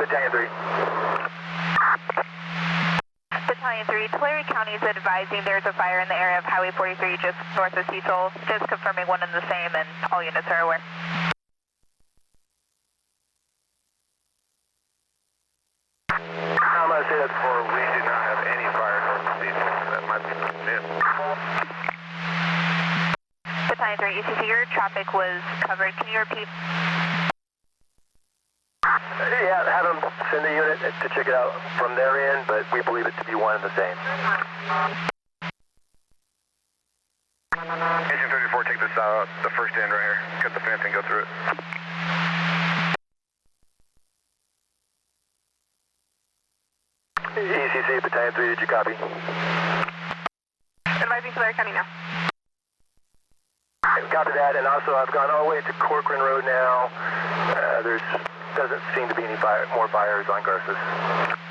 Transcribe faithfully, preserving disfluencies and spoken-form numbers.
Battalion three. Battalion three, Tulare County is advising there's a fire in the area of Highway forty-three just north of Cecil. Just confirming one and the same, and all units are aware. I'm going to say that before. We do not have any fire north of Cecil. That might be it. Battalion three, E C C, your traffic was covered. Can you repeat? Yeah, have them send the unit to check it out from their end, but we believe it to be one and the same. Engine thirty-four, take this out, the first end right here. Cut the fence and go through it. E C C, Battalion three, did you copy? Advising Tulare County now. Copy that, and also I've gone all the way to Corcoran Road now. Uh, there's doesn't seem to be any fire, more fires on Garces.